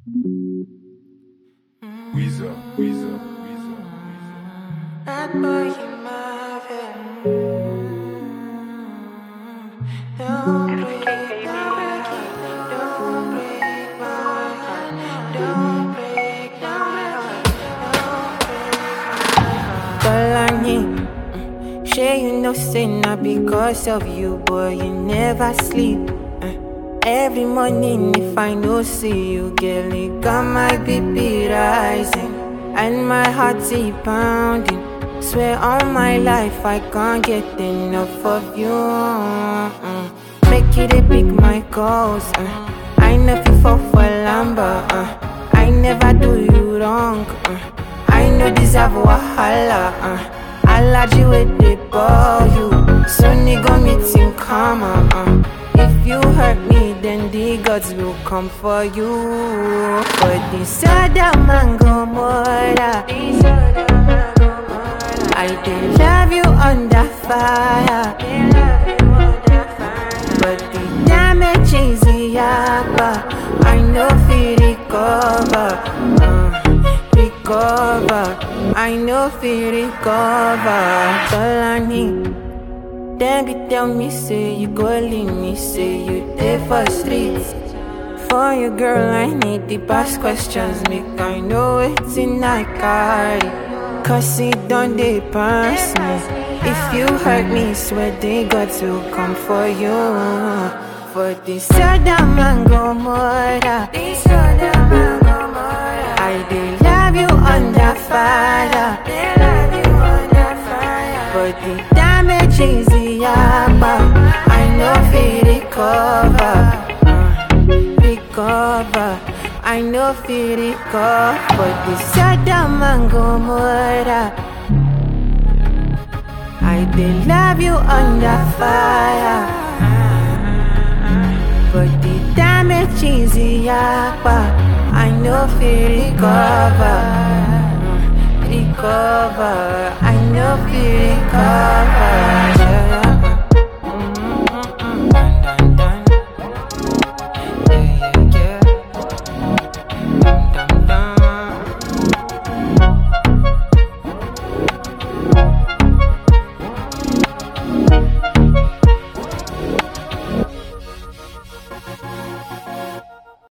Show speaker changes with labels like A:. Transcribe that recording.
A: Weezer.
B: That boy in my head. Don't break my heart. Don't break my heart. Don't break my heart. Tolani, shey you know say na because of you, boy, you never sleep. Every morning if I no see you, girl, it got my BP rising and my heart is pounding. Swear on my life I can't get enough of you. Make it a big my calls. I never fall for lumber. I never do you wrong. I no deserve wahala. Allergy with the ball you. So nigga meeting karma. If you hurt me, then the gods will come for you. For this other man go murder. I did love you under fire, but the damage is yapa. I know feel recover. I know feel recover. Tolani. Then be tell me, say you go leave me, say you there for streets. For you, girl, I need the past questions, make I know it's in I carry. Cause it don't they pass me. If you hurt me, swear they got to come for you. For this other man go murder. I did love you under fire, but the damage is yapa. I know feel recover. I know feel recover. But this other man go murder. I did love you under fire, but the damage is yapa. I know feel recover. I know feel recover.